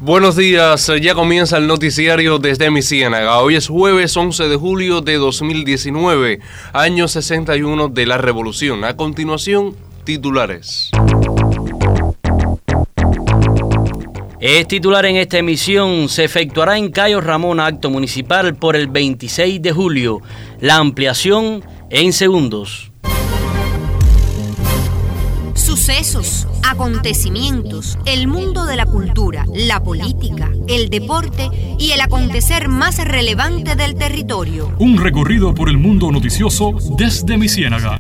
Buenos días, ya comienza el noticiario desde mi Ciénaga. Hoy es jueves 11 de julio de 2019, año 61 de la Revolución. A continuación, titulares. Es titular en esta emisión: se efectuará en Cayo Ramón acto municipal por el 26 de julio. La ampliación en segundos. Sucesos, acontecimientos, el mundo de la cultura, la política, el deporte y el acontecer más relevante del territorio. Un recorrido por el mundo noticioso desde mi Ciénaga.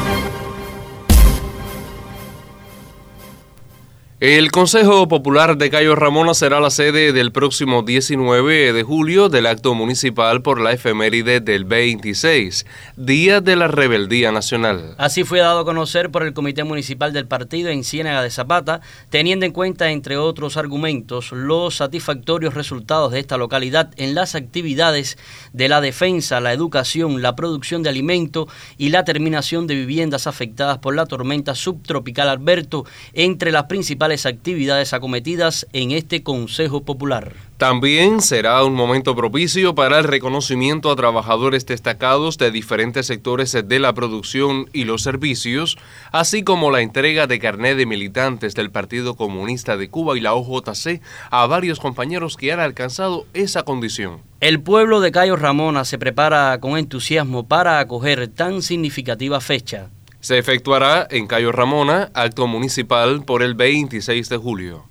El Consejo Popular de Cayo Ramón será la sede del próximo 19 de julio del acto municipal por la efeméride del 26, Día de la Rebeldía Nacional. Así fue dado a conocer por el Comité Municipal del Partido en Ciénaga de Zapata, teniendo en cuenta, entre otros argumentos, los satisfactorios resultados de esta localidad en las actividades de la defensa, la educación, la producción de alimento y la terminación de viviendas afectadas por la tormenta subtropical Alberto, entre las principales actividades acometidas en este Consejo Popular. También será un momento propicio para el reconocimiento a trabajadores destacados de diferentes sectores de la producción y los servicios, así como la entrega de carnet de militantes del Partido Comunista de Cuba y la OJC a varios compañeros que han alcanzado esa condición. El pueblo de Cayo Ramón se prepara con entusiasmo para acoger tan significativa fecha. Se efectuará en Cayo Ramona acto municipal por el 26 de julio.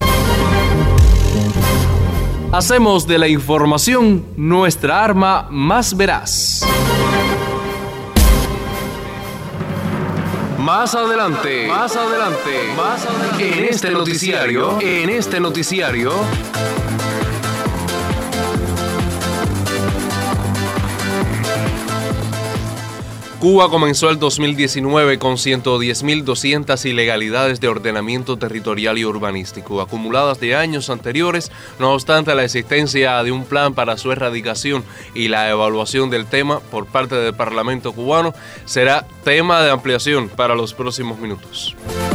Hacemos de la información nuestra arma más veraz. Más adelante, en este noticiario. Cuba comenzó el 2019 con 110.200 ilegalidades de ordenamiento territorial y urbanístico, acumuladas de años anteriores. No obstante, la existencia de un plan para su erradicación y la evaluación del tema por parte del Parlamento cubano será tema de ampliación para los próximos minutos.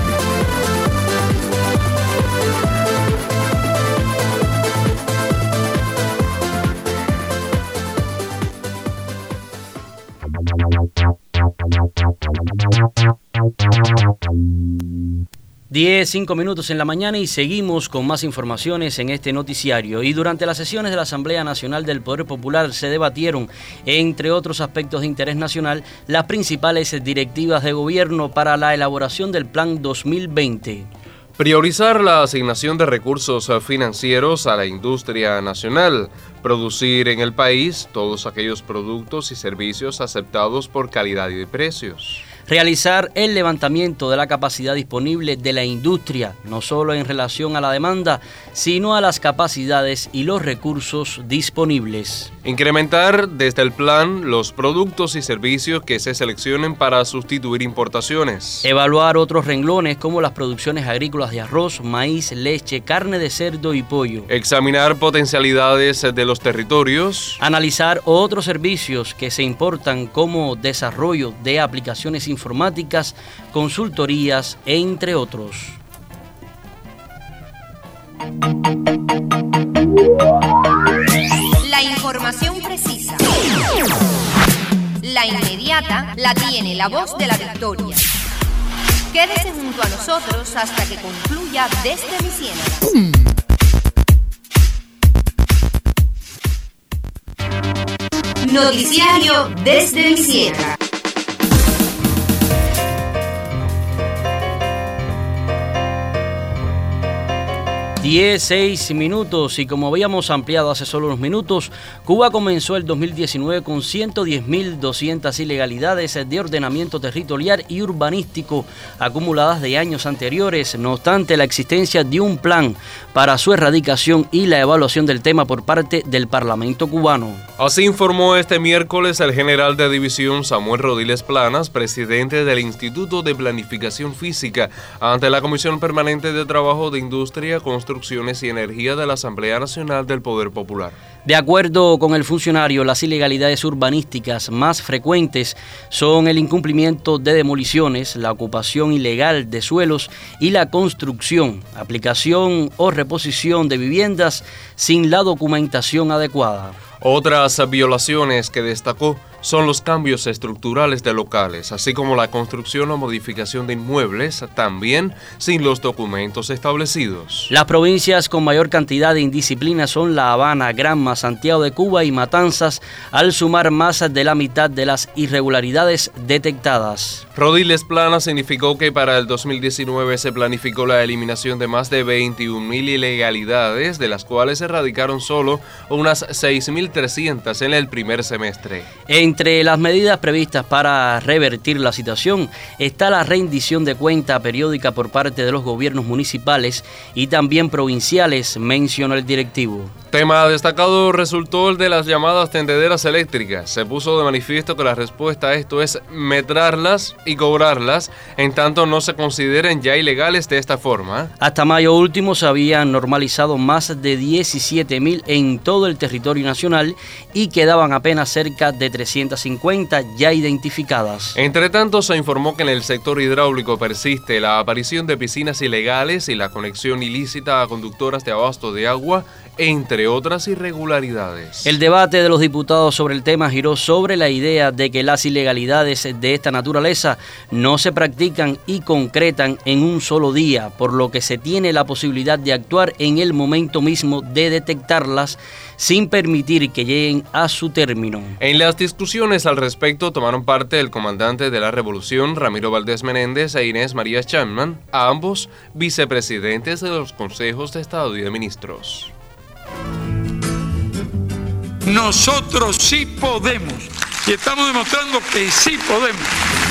Cinco minutos en la mañana y seguimos con más informaciones en este noticiario. Y durante las sesiones de la Asamblea Nacional del Poder Popular se debatieron, entre otros aspectos de interés nacional, las principales directivas de gobierno para la elaboración del Plan 2020. Priorizar la asignación de recursos financieros a la industria nacional, producir en el país todos aquellos productos y servicios aceptados por calidad y precios. Realizar el levantamiento de la capacidad disponible de la industria, no solo en relación a la demanda, sino a las capacidades y los recursos disponibles. Incrementar desde el plan los productos y servicios que se seleccionen para sustituir importaciones. Evaluar otros renglones como las producciones agrícolas de arroz, maíz, leche, carne de cerdo y pollo. Examinar potencialidades de los territorios. Analizar otros servicios que se importan como desarrollo de aplicaciones informáticas, consultorías, entre otros. La información precisa, la inmediata, la tiene la voz de la victoria. Quédese junto a nosotros hasta que concluya Desde mi Ciénaga. Noticiario Desde mi Ciénaga. 16 minutos y como habíamos ampliado hace solo unos minutos, Cuba comenzó el 2019 con 110.200 ilegalidades de ordenamiento territorial y urbanístico acumuladas de años anteriores. No obstante, la existencia de un plan para su erradicación y la evaluación del tema por parte del Parlamento cubano. Así informó este miércoles el general de división Samuel Rodiles Planas, presidente del Instituto de Planificación Física, ante la Comisión Permanente de Trabajo de Industria, Construcción Construcciones y Energía de la Asamblea Nacional del Poder Popular. De acuerdo con el funcionario, las ilegalidades urbanísticas más frecuentes son el incumplimiento de demoliciones, la ocupación ilegal de suelos y la construcción, aplicación o reposición de viviendas sin la documentación adecuada. Otras violaciones que destacó son los cambios estructurales de locales, así como la construcción o modificación de inmuebles, también sin los documentos establecidos. Las provincias con mayor cantidad de indisciplina son La Habana, Granma, Santiago de Cuba y Matanzas, al sumar más de la mitad de las irregularidades detectadas. Rodiles Plana significó que para el 2019 se planificó la eliminación de más de 21.000 ilegalidades, de las cuales se erradicaron solo unas 6.300 en el primer semestre. Entre las medidas previstas para revertir la situación está la rendición de cuenta periódica por parte de los gobiernos municipales y también provinciales, mencionó el directivo. Tema destacado resultó el de las llamadas tendederas eléctricas. Se puso de manifiesto que la respuesta a esto es metrarlas y cobrarlas, en tanto no se consideren ya ilegales de esta forma. Hasta mayo último se habían normalizado más de 17.000 en todo el territorio nacional y quedaban apenas cerca de 350 ya identificadas. Entre tanto, se informó que en el sector hidráulico persiste la aparición de piscinas ilegales y la conexión ilícita a conductoras de abasto de agua, entre otras irregularidades. El debate de los diputados sobre el tema giró sobre la idea de que las ilegalidades de esta naturaleza no se practican y concretan en un solo día, por lo que se tiene la posibilidad de actuar en el momento mismo de detectarlas sin permitir que lleguen a su término. En las discusiones al respecto tomaron parte el comandante de la Revolución, Ramiro Valdés Menéndez, e Inés María Chapman, ambos vicepresidentes de los consejos de Estado y de Ministros. Nosotros sí podemos y estamos demostrando que sí podemos.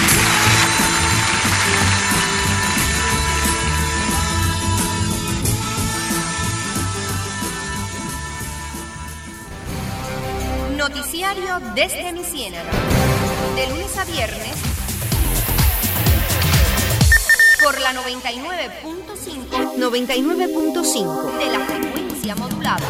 Noticiario desde mi Ciénaga, de lunes a viernes, por la 99.5 de la frecuencia modulada.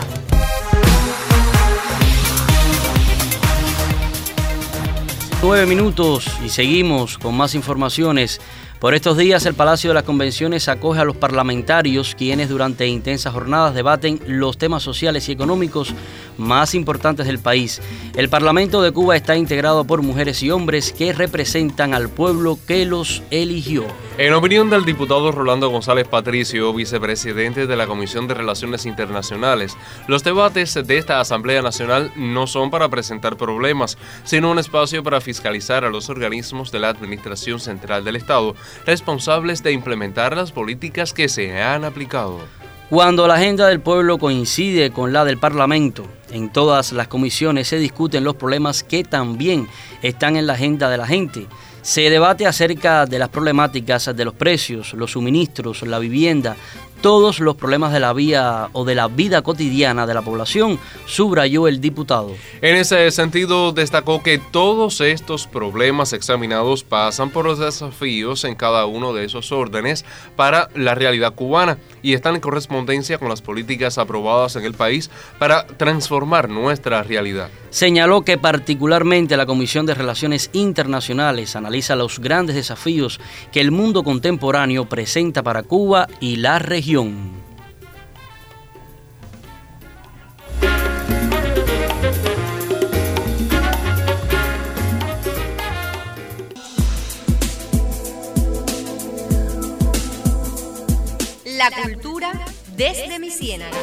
Nueve minutos y seguimos con más informaciones. Por estos días, el Palacio de las Convenciones acoge a los parlamentarios, quienes durante intensas jornadas debaten los temas sociales y económicos más importantes del país. El Parlamento de Cuba está integrado por mujeres y hombres que representan al pueblo que los eligió. En opinión del diputado Rolando González Patricio, vicepresidente de la Comisión de Relaciones Internacionales, los debates de esta Asamblea Nacional no son para presentar problemas, sino un espacio para fiscalizar a los organismos de la Administración Central del Estado, responsables de implementar las políticas que se han aplicado. Cuando la agenda del pueblo coincide con la del Parlamento, en todas las comisiones se discuten los problemas que también están en la agenda de la gente. Se debate acerca de las problemáticas de los precios, los suministros, la vivienda, todos los problemas de la vida cotidiana de la población, subrayó el diputado. En ese sentido, destacó que todos estos problemas examinados pasan por los desafíos en cada uno de esos órdenes para la realidad cubana y están en correspondencia con las políticas aprobadas en el país para transformar nuestra realidad. Señaló que particularmente la Comisión de Relaciones Internacionales analiza los grandes desafíos que el mundo contemporáneo presenta para Cuba y la región. La cultura desde mi Ciénaga.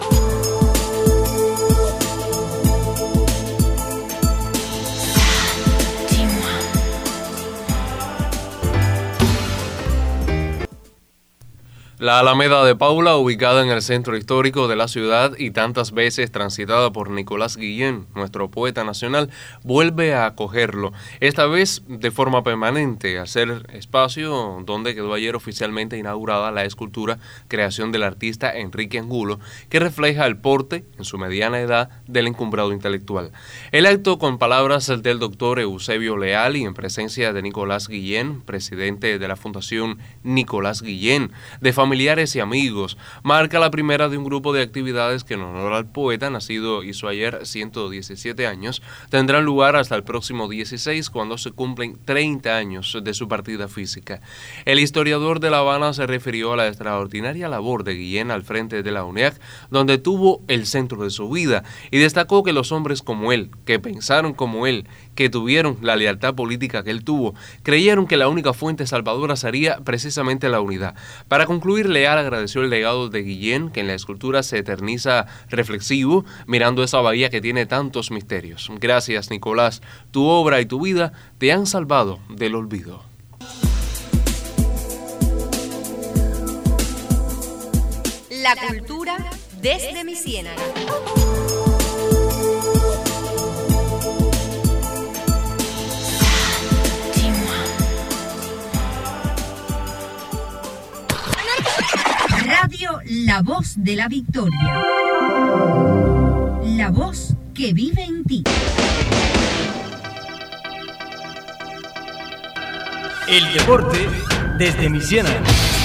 La Alameda de Paula, ubicada en el centro histórico de la ciudad y tantas veces transitada por Nicolás Guillén, nuestro poeta nacional, vuelve a acogerlo, esta vez de forma permanente, al ser espacio donde quedó ayer oficialmente inaugurada la escultura creación del artista Enrique Angulo, que refleja el porte, en su mediana edad, del encumbrado intelectual. El acto, con palabras del doctor Eusebio Leal y en presencia de Nicolás Guillén, presidente de la Fundación Nicolás Guillén, de familia familiares y amigos. Marca la primera de un grupo de actividades que en honor al poeta, nacido hizo ayer 117 años, tendrán lugar hasta el próximo 16, cuando se cumplen 30 años de su partida física. El historiador de La Habana se refirió a la extraordinaria labor de Guillén al frente de la UNEAC, donde tuvo el centro de su vida, y destacó que los hombres como él, que pensaron como él, que tuvieron la lealtad política que él tuvo, creyeron que la única fuente salvadora sería precisamente la unidad. Para concluir, Leal agradeció el legado de Guillén, que en la escultura se eterniza reflexivo, mirando esa bahía que tiene tantos misterios. Gracias, Nicolás. Tu obra y tu vida te han salvado del olvido. La cultura desde mi ciénaga. Radio La Voz de la Victoria. La voz que vive en ti. El deporte desde mi ciénaga.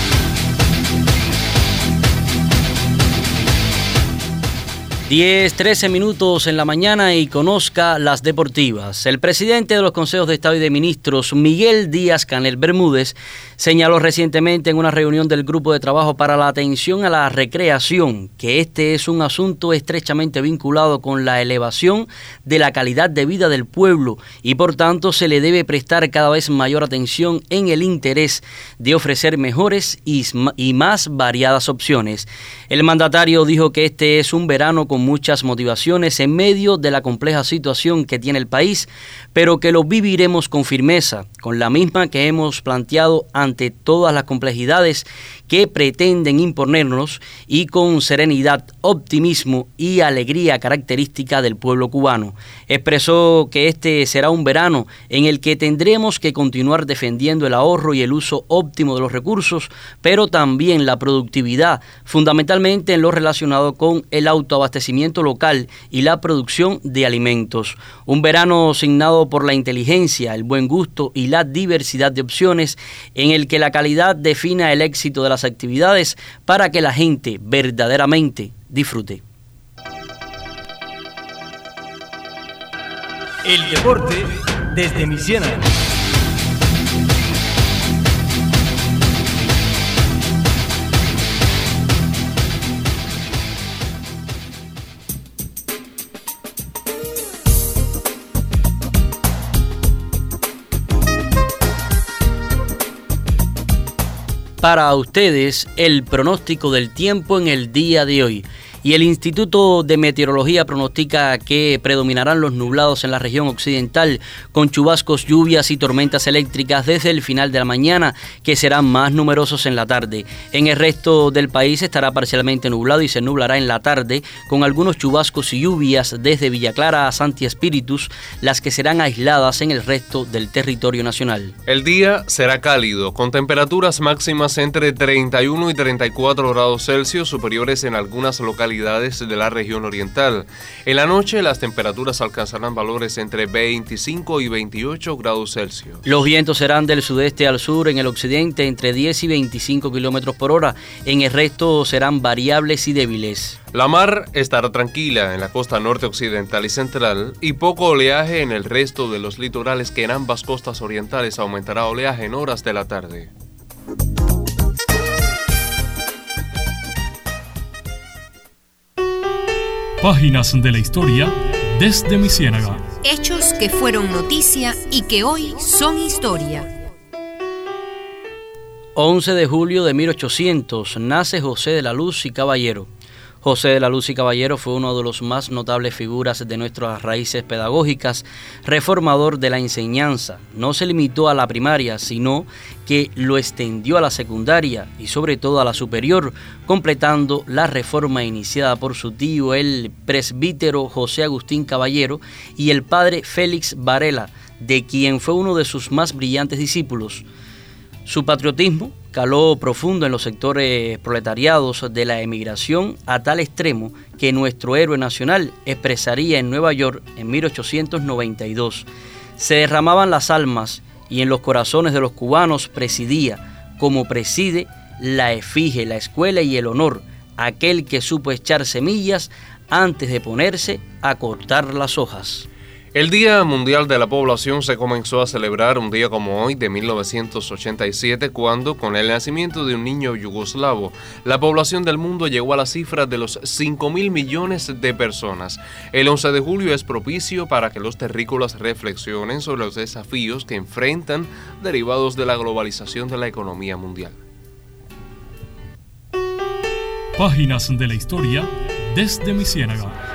Diez, 13 minutos en la mañana y conozca las deportivas. El presidente de los Consejos de Estado y de Ministros, Miguel Díaz-Canel Bermúdez, señaló recientemente en una reunión del Grupo de Trabajo para la Atención a la Recreación que este es un asunto estrechamente vinculado con la elevación de la calidad de vida del pueblo y por tanto se le debe prestar cada vez mayor atención en el interés de ofrecer mejores y más variadas opciones. El mandatario dijo que este es un verano con muchas motivaciones en medio de la compleja situación que tiene el país, pero que lo viviremos con firmeza, con la misma que hemos planteado ante todas las complejidades que pretenden imponernos y con serenidad, optimismo y alegría característica del pueblo cubano. Expresó que este será un verano en el que tendremos que continuar defendiendo el ahorro y el uso óptimo de los recursos, pero también la productividad, fundamentalmente en lo relacionado con el autoabastecimiento local y la producción de alimentos. Un verano signado por la inteligencia, el buen gusto y la diversidad de opciones, en el que la calidad defina el éxito de las actividades para que la gente verdaderamente disfrute. El deporte desde mi ciénaga. Para ustedes, el pronóstico del tiempo en el día de hoy. Y el Instituto de Meteorología pronostica que predominarán los nublados en la región occidental, con chubascos, lluvias y tormentas eléctricas desde el final de la mañana, que serán más numerosos en la tarde. En el resto del país estará parcialmente nublado y se nublará en la tarde, con algunos chubascos y lluvias desde Villa Clara a Santi Espíritus, las que serán aisladas en el resto del territorio nacional. El día será cálido, con temperaturas máximas entre 31 y 34 grados Celsius, superiores en algunas localidades de la región oriental. En la noche las temperaturas alcanzarán valores entre 25 y 28 grados Celsius. Los vientos serán del sudeste al sur, en el occidente entre 10 y 25 kilómetros por hora. En el resto serán variables y débiles. La mar estará tranquila en la costa norte occidental y central y poco oleaje en el resto de los litorales, que en ambas costas orientales aumentará oleaje en horas de la tarde. Páginas de la historia desde mi ciénaga. Hechos que fueron noticia y que hoy son historia. 11 de julio de 1800 nace José de la Luz y Caballero. José de la Luz y Caballero fue uno de los más notables figuras de nuestras raíces pedagógicas, reformador de la enseñanza. No se limitó a la primaria, sino que lo extendió a la secundaria y sobre todo a la superior, completando la reforma iniciada por su tío, el presbítero José Agustín Caballero, y el padre Félix Varela, de quien fue uno de sus más brillantes discípulos. Su patriotismo caló profundo en los sectores proletariados de la emigración, a tal extremo que nuestro héroe nacional expresaría en Nueva York en 1892. Se derramaban las almas y en los corazones de los cubanos presidía, como preside, la efigie, la escuela y el honor, aquel que supo echar semillas antes de ponerse a cortar las hojas. El Día Mundial de la Población se comenzó a celebrar un día como hoy de 1987, cuando, con el nacimiento de un niño yugoslavo, la población del mundo llegó a la cifra de los 5.000 millones de personas. El 11 de julio es propicio para que los terrícolas reflexionen sobre los desafíos que enfrentan derivados de la globalización de la economía mundial. Páginas de la historia desde mi ciénaga.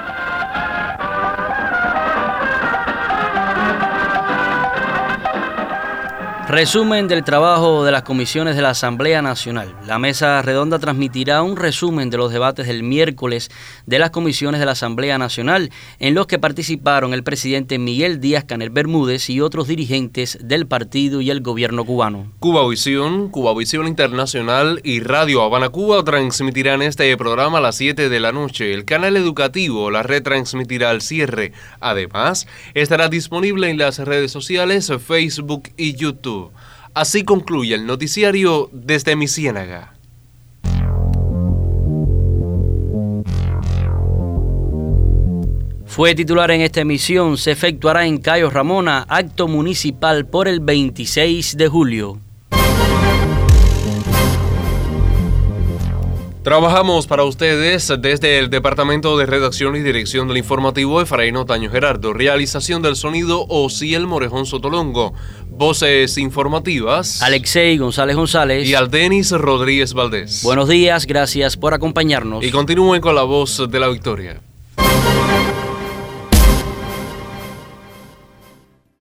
Resumen del trabajo de las comisiones de la Asamblea Nacional. La mesa redonda transmitirá un resumen de los debates del miércoles de las comisiones de la Asamblea Nacional, en los que participaron el presidente Miguel Díaz-Canel Bermúdez y otros dirigentes del partido y el gobierno cubano. Cubavisión Internacional y Radio Habana Cuba transmitirán este programa a las 7 de la noche. El canal educativo la retransmitirá al cierre. Además, estará disponible en las redes sociales, Facebook y YouTube. Así concluye el noticiario desde mi ciénaga. Fue titular en esta emisión: se efectuará en Cayo Ramona acto municipal por el 26 de julio. Trabajamos para ustedes desde el Departamento de Redacción y Dirección del Informativo, Efraín Otaño Gerardo. Realización del sonido, Osiel Morejón Sotolongo. Voces informativas, Alexei González González y Aldenis Rodríguez Valdés. Buenos días, gracias por acompañarnos. Y continúen con la voz de la victoria.